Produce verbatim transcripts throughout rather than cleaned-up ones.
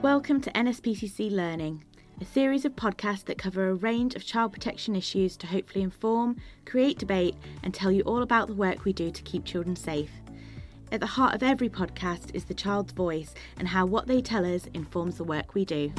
Welcome to N S P C C Learning, a series of podcasts that cover a range of child protection issues to hopefully inform, create debate and tell you all about the work we do to keep children safe. At the heart of every podcast is the child's voice and how what they tell us informs the work we do.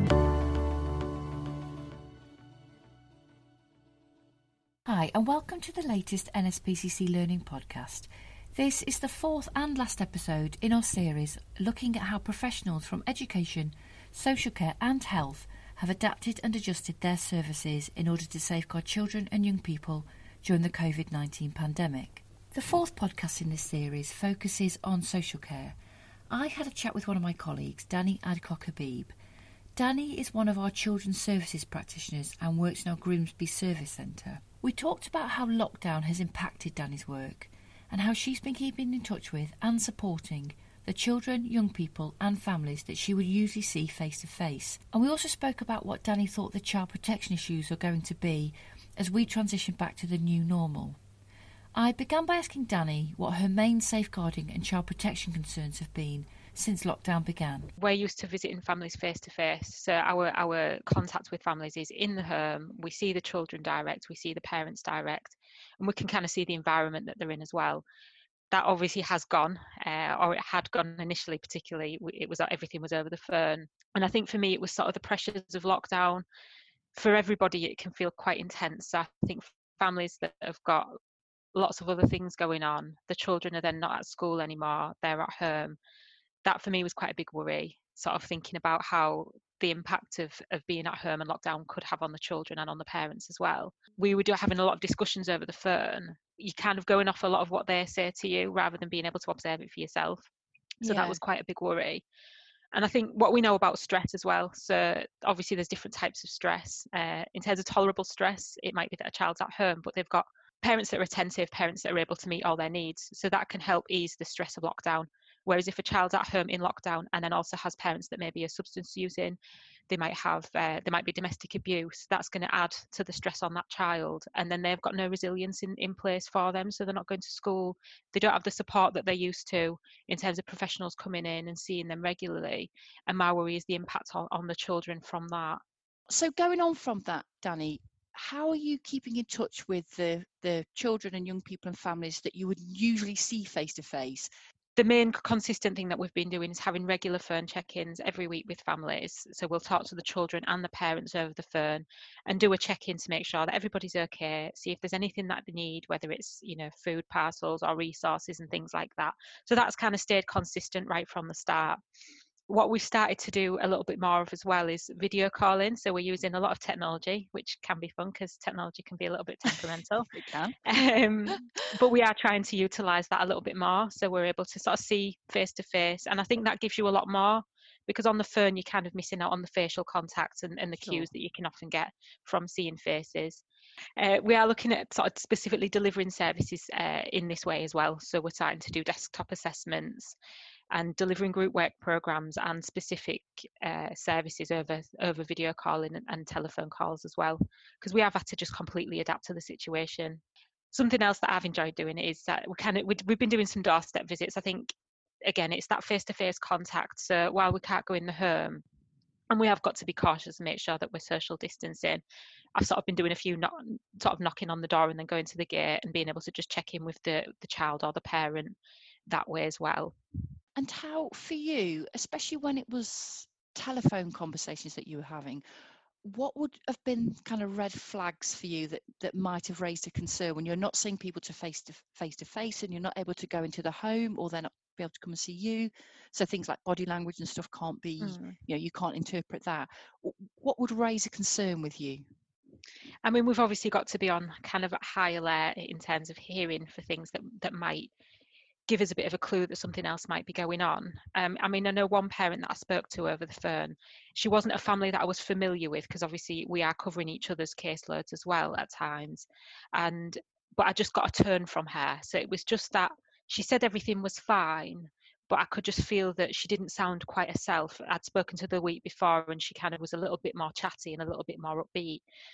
Hi and welcome to the latest N S P C C Learning podcast. This is the fourth and last episode in our series looking at how professionals from education, social care and health have adapted and adjusted their services in order to safeguard children and young people during the covid nineteen pandemic. The fourth podcast in this series focuses on social care. I had a chat with one of my colleagues, Danny Adcock-Habib. Danny is one of our children's services practitioners and works in our Grimsby Service Centre. We talked about how lockdown has impacted Danny's work and how she's been keeping in touch with and supporting the children, young people and families that she would usually see face to face. And we also spoke about what Danny thought the child protection issues are going to be as we transition back to the new normal. I began by asking Danny what her main safeguarding and child protection concerns have been since lockdown began. We're used to visiting families face to face, so our our contact with families is in the home. We see the children direct, we see the parents direct, and we can kind of see the environment that they're in as well. That obviously has gone, uh, or it had gone initially. Particularly, it was everything was over the phone, and I think for me it was sort of the pressures of lockdown. For everybody, it can feel quite intense. So I think families that have got lots of other things going on, the children are then not at school anymore; they're at home. That for me was quite a big worry, sort of thinking about how the impact of, of being at home and lockdown could have on the children and on the parents as well. We were having a lot of discussions over the phone. You're kind of going off a lot of what they say to you rather than being able to observe it for yourself. So yeah. That was quite a big worry. And I think what we know about stress as well, so obviously there's different types of stress. Uh, in terms of tolerable stress, it might be that a child's at home, but they've got parents that are attentive, parents that are able to meet all their needs. So that can help ease the stress of lockdown. Whereas if a child's at home in lockdown and then also has parents that maybe are substance using, they might have, uh, there might be domestic abuse, that's going to add to the stress on that child. And then they've got no resilience in, in place for them. So they're not going to school. They don't have the support that they're used to in terms of professionals coming in and seeing them regularly. And my worry is the impact on, on the children from that. So going on from that, Danny, how are you keeping in touch with the, the children and young people and families that you would usually see face to face? The main consistent thing that we've been doing is having regular phone check-ins every week with families. So we'll talk to the children and the parents over the phone and do a check-in to make sure that everybody's okay, see if there's anything that they need, whether it's, you know, food parcels or resources and things like that. So that's kind of stayed consistent right from the start. What we've started to do a little bit more of as well is video calling. So we're using a lot of technology, which can be fun because technology can be a little bit temperamental. It can. Um, but we are trying to utilise that a little bit more. So we're able to sort of see face to face. And I think that gives you a lot more because on the phone, you're kind of missing out on the facial contact and, and the Sure. cues that you can often get from seeing faces. Uh, we are looking at sort of specifically delivering services uh, in this way as well. So we're starting to do desktop assessments and delivering group work programs and specific uh, services over over video calling and, and telephone calls as well, because we have had to just completely adapt to the situation. Something else that I've enjoyed doing is that we kind of we've been doing some doorstep visits. I think again it's that face-to-face contact. So while we can't go in the home, and we have got to be cautious and make sure that we're social distancing, I've sort of been doing a few knock, sort of knocking on the door and then going to the gate and being able to just check in with the the child or the parent that way as well. And how, for you, especially when it was telephone conversations that you were having, what would have been kind of red flags for you that, that might have raised a concern when you're not seeing people to face to face to face and you're not able to go into the home or they're not be able to come and see you? So things like body language and stuff can't be, mm. you know, you can't interpret that. What would raise a concern with you? I mean, we've obviously got to be on kind of a high alert in terms of hearing for things that that might give us a bit of a clue that something else might be going on. Um, I mean, I know one parent that I spoke to over the phone, she wasn't a family that I was familiar with because obviously we are covering each other's caseloads as well at times. And, but I just got a turn from her. So it was just that she said everything was fine, but I could just feel that she didn't sound quite herself. I'd spoken to her the week before and she kind of was a little bit more chatty and a little bit more upbeat.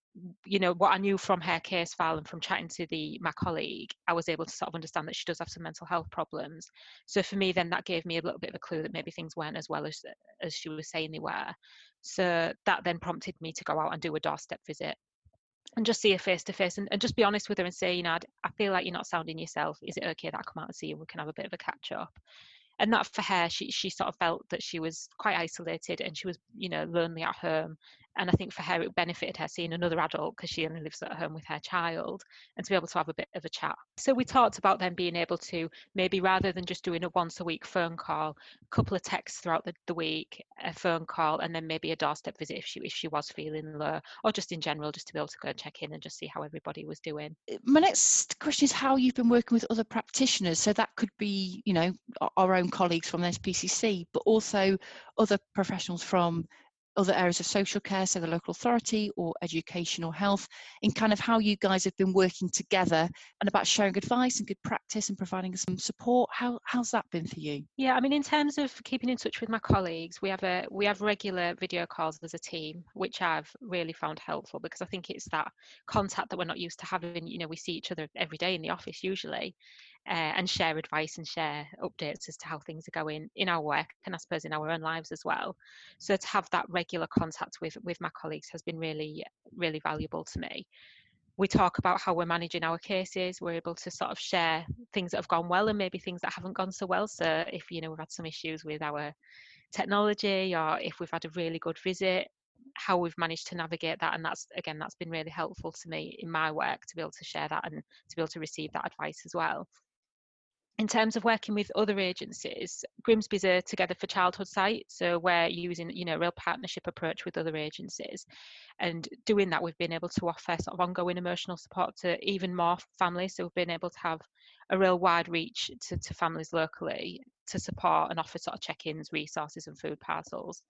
you know, what I knew from her case file and from chatting to the my colleague, I was able to sort of understand that she does have some mental health problems. So for me, then that gave me a little bit of a clue that maybe things weren't as well as as she was saying they were. So that then prompted me to go out and do a doorstep visit and just see her face to face, and and just be honest with her and say, you know, I feel like you're not sounding yourself. Is it okay that I come out and see you and we can have a bit of a catch up? And that for her, she she sort of felt that she was quite isolated and she was, you know, lonely at home. And I think for her, it benefited her seeing another adult, because she only lives at home with her child, and to be able to have a bit of a chat. So we talked about then being able to, maybe rather than just doing a once a week phone call, a couple of texts throughout the, the week, a phone call, and then maybe a doorstep visit if she if she was feeling low, or just in general, just to be able to go and check in and just see how everybody was doing. My next question is how you've been working with other practitioners. So that could be, you know, our own colleagues from the S P C C, but also other professionals from other areas of social care, so the local authority or education or health, in kind of how you guys have been working together and about sharing advice and good practice and providing some support. How how's that been for you? Yeah, I mean, in terms of keeping in touch with my colleagues, we have a we have regular video calls as a team, which I've really found helpful, because I think it's that contact that we're not used to having. You know, we see each other every day in the office usually, uh, and share advice and share updates as to how things are going in our work, and I suppose in our own lives as well. So to have that regular contact with with my colleagues has been really, really valuable to me. We talk about how we're managing our cases. We're able to sort of share things that have gone well and maybe things that haven't gone so well. So if, you know, we've had some issues with our technology, or if we've had a really good visit, how we've managed to navigate that. And that's, again, that's been really helpful to me in my work, to be able to share that and to be able to receive that advice as well. In terms of working with other agencies, Grimsby's a Together for Childhood site, so we're using, you know, a real partnership approach with other agencies, and doing that, we've been able to offer sort of ongoing emotional support to even more families. So we've been able to have a real wide reach to, to families locally to support and offer sort of check-ins, resources and food parcels.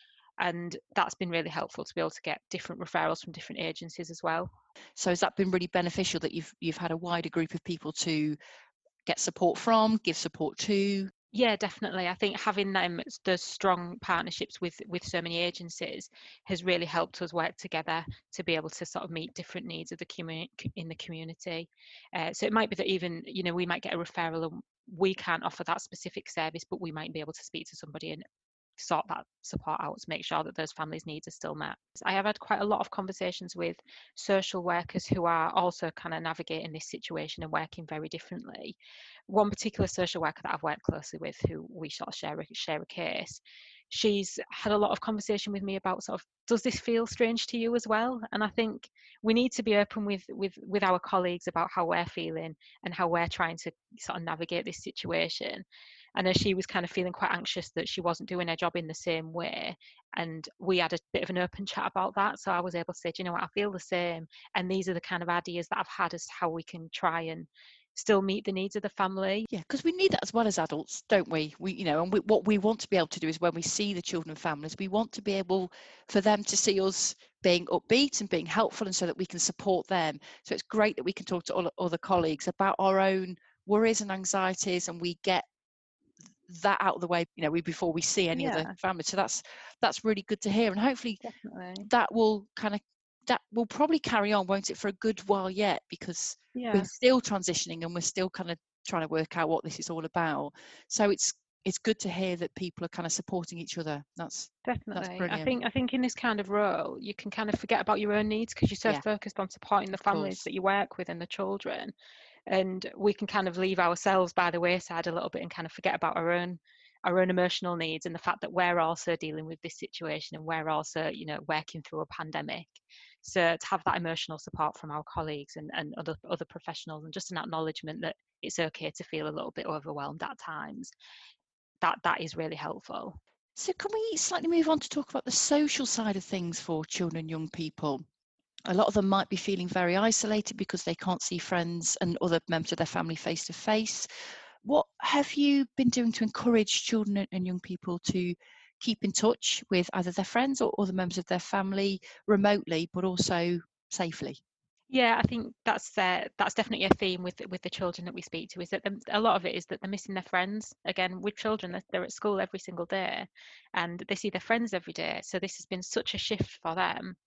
And that's been really helpful to be able to get different referrals from different agencies as well. So has that been really beneficial that you've you've had a wider group of people to get support from, give support to? Yeah, definitely. I think having them, those strong partnerships with with so many agencies, has really helped us work together to be able to sort of meet different needs of the community in the community. Uh, so it might be that even, you know, we might get a referral and we can't offer that specific service, but we might be able to speak to somebody and sort that support out to make sure that those families' needs are still met. I have had quite a lot of conversations with social workers who are also kind of navigating this situation and working very differently. One particular social worker that I've worked closely with, who we sort of share a, share a case, she's had a lot of conversation with me about sort of, does this feel strange to you as well? And I think we need to be open with with with our colleagues about how we're feeling and how we're trying to sort of navigate this situation. And as she was kind of feeling quite anxious that she wasn't doing her job in the same way, and we had a bit of an open chat about that, so I was able to say, do you know what, I feel the same, and these are the kind of ideas that I've had as to how we can try and still meet the needs of the family. Yeah, because we need that as well as adults, don't we? We, you know, and we, what we want to be able to do is when we see the children and families, we want to be able for them to see us being upbeat and being helpful, and so that we can support them. So it's great that we can talk to all other colleagues about our own worries and anxieties, and we get that out of the way, you know, we before we see any Yeah. other family. So that's that's really good to hear, and hopefully Definitely. that will kind of that will probably carry on, won't it, for a good while yet, because Yeah. we're still transitioning and we're still kind of trying to work out what this is all about. So it's it's good to hear that people are kind of supporting each other. That's Definitely. that's I brilliant. think I think in this kind of role, you can kind of forget about your own needs because you're so Yeah. focused on supporting the Of families course. that you work with and the children. And we can kind of leave ourselves by the wayside a little bit and kind of forget about our own our own emotional needs, and the fact that we're also dealing with this situation and we're also, you know, working through a pandemic. So to have that emotional support from our colleagues and, and other other professionals, and just an acknowledgement that it's okay to feel a little bit overwhelmed at times, that that is really helpful. So can we slightly move on to talk about the social side of things for children and young people? A lot of them might be feeling very isolated because they can't see friends and other members of their family face to face. What have you been doing to encourage children and young people to keep in touch with either their friends or other members of their family remotely, but also safely? Yeah, I think that's uh, that's definitely a theme with with the children that we speak to, is that the, a lot of it is that they're missing their friends. Again, with children, they're, they're at school every single day, and they see their friends every day. So this has been such a shift for them.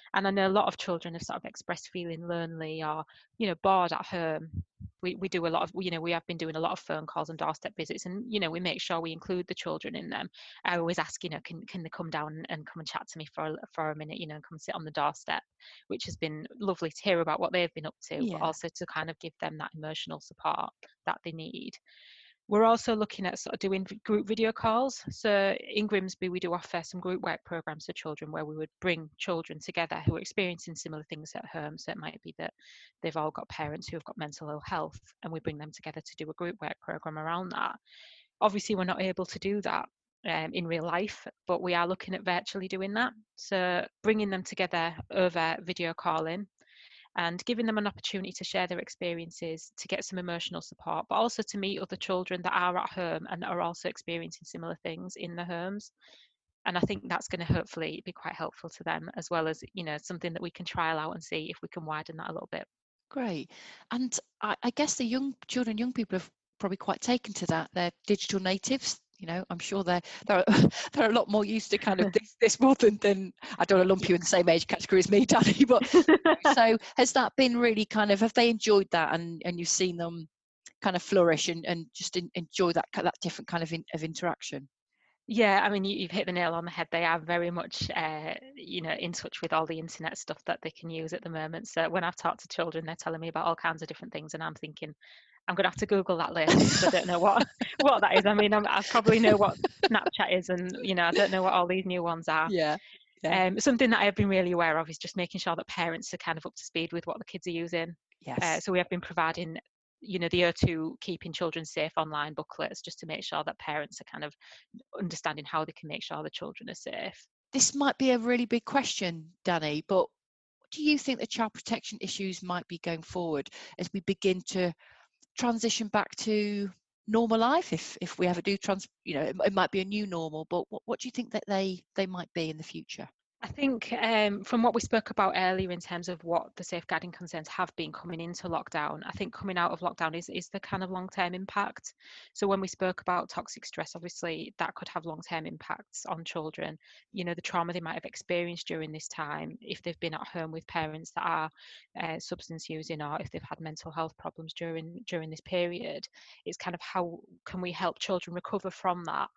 And I know a lot of children have sort of expressed feeling lonely or, you know, bored at home. We, we do a lot of, you know, we have been doing a lot of phone calls and doorstep visits, and, you know, we make sure we include the children in them. I always ask, you know, can can they come down and come and chat to me for a, for a minute, you know, and come sit on the doorstep, which has been lovely to hear about what they've been up to, but Yeah. also to kind of give them that emotional support that they need. We're also looking at sort of doing group video calls. So in Grimsby, we do offer some group work programs for children where we would bring children together who are experiencing similar things at home. So it might be that they've all got parents who have got mental ill health, and we bring them together to do a group work program around that. Obviously, we're not able to do that um, in real life, but we are looking at virtually doing that. So bringing them together over video calling and giving them an opportunity to share their experiences, to get some emotional support, but also to meet other children that are at home and are also experiencing similar things in the homes. And I think that's going to hopefully be quite helpful to them, as well as, you know, something that we can trial out and see if we can widen that a little bit. Great. And I, I guess the young children, young people have probably quite taken to that. They're digital natives. You know, I'm sure they're they're, they're a lot more used to kind of this, this more than, than I don't want to lump you in the same age category as me, Danny. But so has that been really kind of, have they enjoyed that, and, and you've seen them kind of flourish and, and just in, enjoy that that different kind of in, of interaction? Yeah, I mean, you, you've hit the nail on the head. They are very much, uh, you know, in touch with all the internet stuff that they can use at the moment. So when I've talked to children, they're telling me about all kinds of different things, and I'm thinking, I'm going to have to Google that later because I don't know what what that is. I mean, I'm, I probably know what Snapchat is, and, you know, I don't know what all these new ones are. Yeah. Yeah. Um, something that I have been really aware of is just making sure that parents are kind of up to speed with what the kids are using. Yes. Uh, so we have been providing, you know, the O two Keeping Children Safe online booklets, just to make sure that parents are kind of understanding how they can make sure the children are safe. This might be a really big question, Danny, but what do you think the child protection issues might be going forward as we begin to transition back to normal life? If if we ever do trans, you know, it, it might be a new normal, but what, what do you think that they they might be in the future? I think um, from what we spoke about earlier in terms of what the safeguarding concerns have been coming into lockdown, I think coming out of lockdown is, is the kind of long-term impact. So when we spoke about toxic stress, obviously that could have long-term impacts on children. You know, the trauma they might have experienced during this time, if they've been at home with parents that are uh, substance using, or if they've had mental health problems during during this period. It's kind of how can we help children recover from that.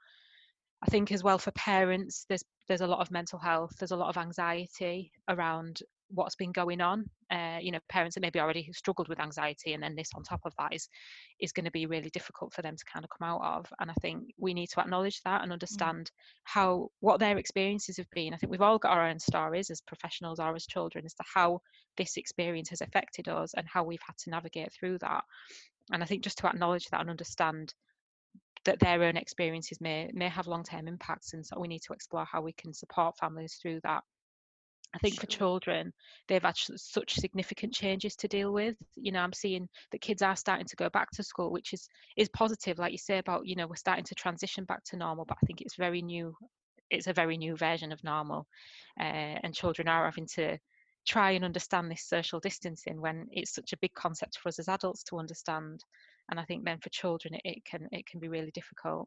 I think as well for parents, there's there's a lot of mental health, there's a lot of anxiety around what's been going on. Uh, you know, parents that maybe already struggled with anxiety, and then this on top of that is is going to be really difficult for them to kind of come out of. And I think we need to acknowledge that and understand mm. how what their experiences have been. I think we've all got our own stories as professionals or as children as to how this experience has affected us and how we've had to navigate through that. And I think just to acknowledge that and understand that their own experiences may may have long-term impacts, and so we need to explore how we can support families through that. I think sure. For children, they've had such significant changes to deal with. You know, I'm seeing that kids are starting to go back to school, which is is positive, like you say about, you know, we're starting to transition back to normal, but I think it's very new. It's a very new version of normal, uh, and children are having to try and understand this social distancing when it's such a big concept for us as adults to understand. And I think then for children, it, it can it can be really difficult.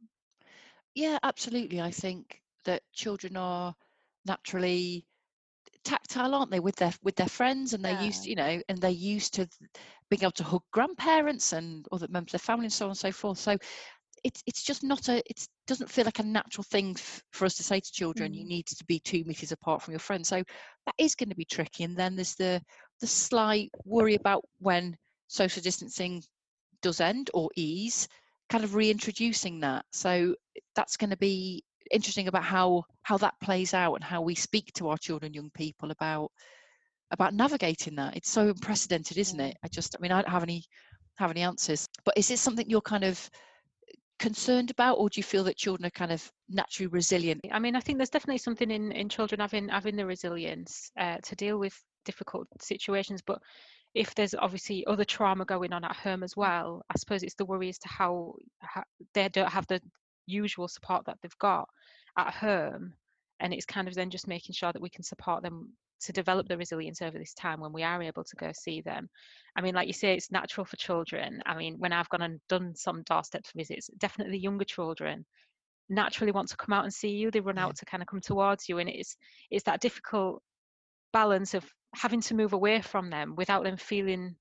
Yeah, absolutely. I think that children are naturally tactile, aren't they, with their with their friends, and they're yeah. used, you know, and they're used to being able to hug grandparents and other members of their family and so on and so forth. So it's it's just not a it doesn't feel like a natural thing f- for us to say to children, mm. you need to be two meters apart from your friends. So that is going to be tricky. And then there's the the slight worry about when social distancing does end or ease, kind of reintroducing that. So that's going to be interesting about how how that plays out and how we speak to our children, young people about about navigating that. It's so unprecedented, isn't it? I just I mean I don't have any have any answers, but is it something you're kind of concerned about, or do you feel that children are kind of naturally resilient? I mean, I think there's definitely something in in children having having the resilience uh, to deal with difficult situations, but if there's obviously other trauma going on at home as well, I suppose it's the worry as to how, how they don't have the usual support that they've got at home, and it's kind of then just making sure that we can support them to develop the resilience over this time when we are able to go see them. I mean, like you say, it's natural for children. I mean, when I've gone and done some doorstep visits, definitely younger children naturally want to come out and see you. They run yeah. out to kind of come towards you, and it's it's that difficult balance of having to move away from them without them feeling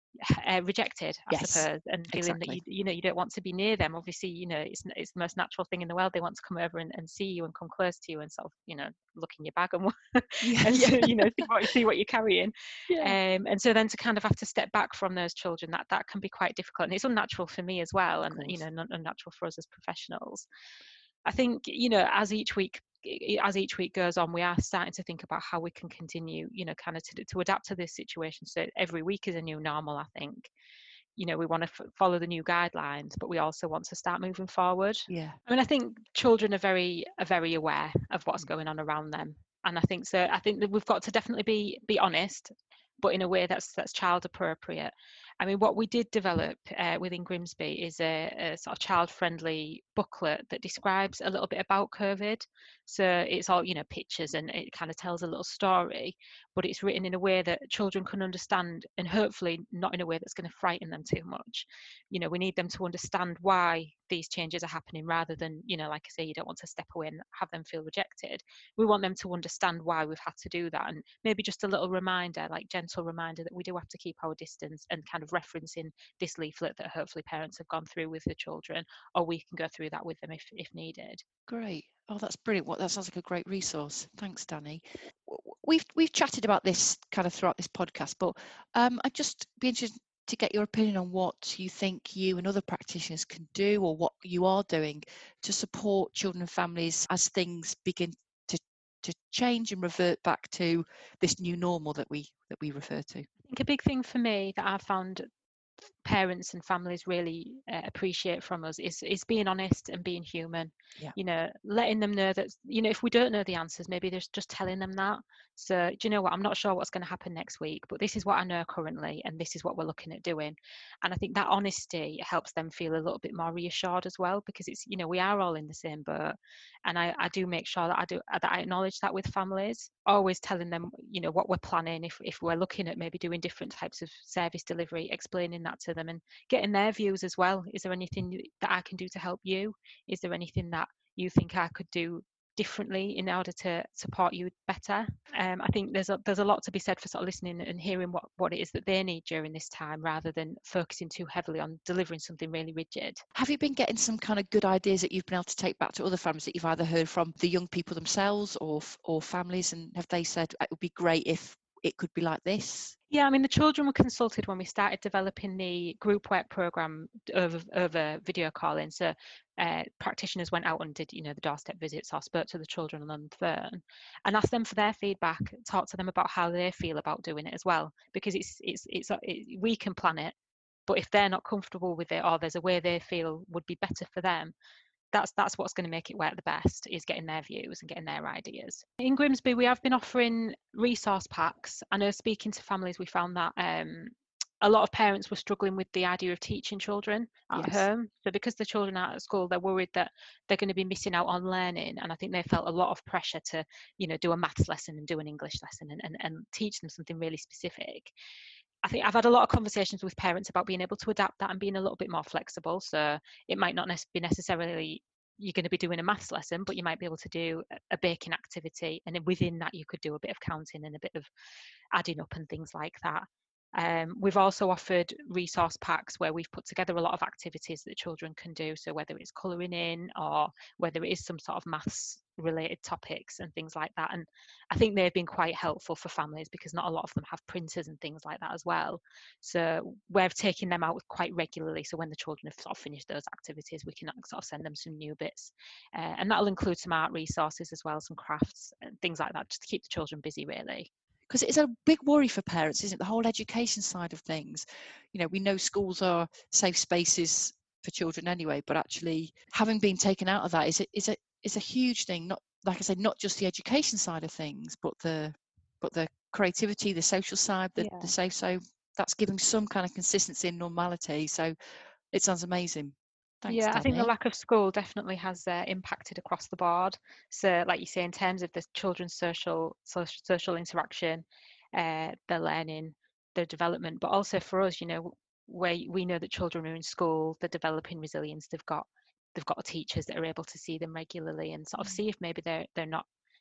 uh, rejected, I Yes, suppose, and feeling exactly. that you you know you don't want to be near them. Obviously, you know it's it's the most natural thing in the world. They want to come over and, and see you and come close to you and sort of you know look in your bag and Yeah, and yeah, to, you know see what see what you're carrying. yeah. Um, and so then to kind of have to step back from those children, that that can be quite difficult, and it's unnatural for me as well, Of and you course. know not unnatural for us as professionals. I think you know as each week as each week goes on, we are starting to think about how we can continue, you know, kind of to, to adapt to this situation. So every week is a new normal, I think. You know, we want to f- follow the new guidelines, but we also want to start moving forward. Yeah. I mean, I think children are very are very aware of what's Mm. going on around them, and I think so. I think that we've got to definitely be be honest, but in a way that's that's child appropriate. I mean, what we did develop uh, within Grimsby is a, a sort of child-friendly booklet that describes a little bit about COVID. So it's all, you know, pictures, and it kind of tells a little story, but it's written in a way that children can understand, and hopefully not in a way that's going to frighten them too much. You know, we need them to understand why these changes are happening, rather than, you know, like I say, you don't want to step away and have them feel rejected. We want them to understand why we've had to do that, and maybe just a little reminder, like gentle reminder, that we do have to keep our distance, and kind of referencing this leaflet that hopefully parents have gone through with the children, or we can go through that with them if, if needed. Great. Oh, that's brilliant. What that sounds like a great resource. Thanks, Danny. We've we've chatted about this kind of throughout this podcast, but um, I'd just be interested to get your opinion on what you think you and other practitioners can do, or what you are doing to support children and families as things begin to to change and revert back to this new normal that we that we refer to. I think a big thing for me that I've found parents and families really uh, appreciate from us is is being honest and being human. Yeah. You know, letting them know that, you know, if we don't know the answers, maybe there's just telling them that. So, do you know what, I'm not sure what's going to happen next week, but this is what I know currently, and this is what we're looking at doing. And I think that honesty helps them feel a little bit more reassured as well, because it's, you know, we are all in the same boat. And I, I do make sure that I do that I acknowledge that with families, always telling them, you know, what we're planning, if if we're looking at maybe doing different types of service delivery, explaining that to them and getting their views as well. Is there anything that I can do to help you? Is there anything that you think I could do differently in order to support you better? Um, I think there's a there's a lot to be said for sort of listening and hearing what what it is that they need during this time, rather than focusing too heavily on delivering something really rigid. Have you been getting some kind of good ideas that you've been able to take back to other families that you've either heard from the young people themselves or or families, and have they said it would be great if it could be like this? Yeah, I mean, the children were consulted when we started developing the group work program over over video calling. So uh, practitioners went out and did, you know, the doorstep visits, or spoke to the children on the phone and asked them for their feedback, talked to them about how they feel about doing it as well, because it's it's it's it, we can plan it, but if they're not comfortable with it, or there's a way they feel would be better for them, that's that's what's going to make it work the best, is getting their views and getting their ideas. In Grimsby, we have been offering resource packs. I know, speaking to families, we found that um, a lot of parents were struggling with the idea of teaching children at Yes. home. So because the children are at school, they're worried that they're going to be missing out on learning. And I think they felt a lot of pressure to, you know, do a maths lesson and do an English lesson and, and, and teach them something really specific. I think I've had a lot of conversations with parents about being able to adapt that and being a little bit more flexible. So it might not be necessarily you're going to be doing a maths lesson, but you might be able to do a baking activity, and then within that you could do a bit of counting and a bit of adding up and things like that. Um, we've also offered resource packs where we've put together a lot of activities that children can do. So whether it's colouring in, or whether it is some sort of maths related topics and things like that. And I think they've been quite helpful for families, because not a lot of them have printers and things like that as well. So we're taking them out quite regularly. So when the children have sort of finished those activities, we can sort of send them some new bits. Uh, and that'll include some art resources as well, some crafts and things like that, just to keep the children busy, really. Because it's a big worry for parents, isn't it? The whole education side of things. You know, we know schools are safe spaces for children anyway, but actually having been taken out of that is a, is a is a huge thing. Not, like I said, not just the education side of things, but the but the creativity, the social side, the, Yeah. the safe. So that's giving some kind of consistency and normality. So it sounds amazing. Thanks, Yeah, I think the Danny. lack of school definitely has uh, impacted across the board. So, like you say, in terms of the children's social social, social interaction, uh, their learning, their development, but also for us, you know, where we know that children are in school, they're developing resilience. They've got they've got teachers that are able to see them regularly and sort of see if maybe they're they're not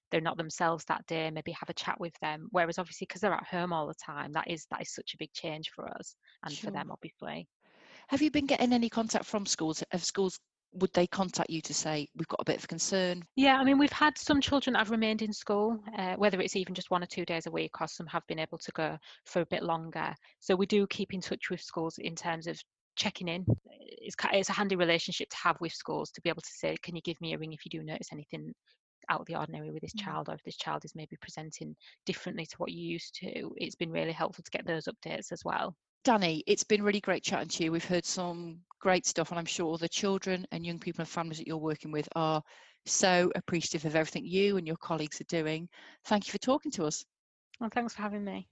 they're not themselves that day, maybe have a chat with them. Whereas obviously, because they're at home all the time, that is that is such a big change for us and Sure. for them, obviously. Have you been getting any contact from schools? Have schools, would they contact you to say, we've got a bit of concern? Yeah, I mean, we've had some children that have remained in school, uh, whether it's even just one or two days a week, or some have been able to go for a bit longer. So we do keep in touch with schools in terms of checking in. It's, it's a handy relationship to have with schools, to be able to say, can you give me a ring if you do notice anything out of the ordinary with this Mm. child, or if this child is maybe presenting differently to what you used to. It's been really helpful to get those updates as well. Danny, it's been really great chatting to you. We've heard some great stuff, and I'm sure the children and young people and families that you're working with are so appreciative of everything you and your colleagues are doing. Thank you for talking to us. Well, thanks for having me.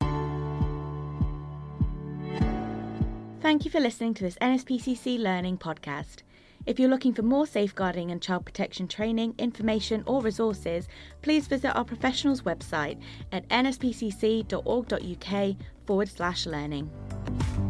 Thank you for listening to this N S P C C Learning podcast. If you're looking for more safeguarding and child protection training, information or resources, please visit our professionals website at nspcc.org.uk forward slash learning.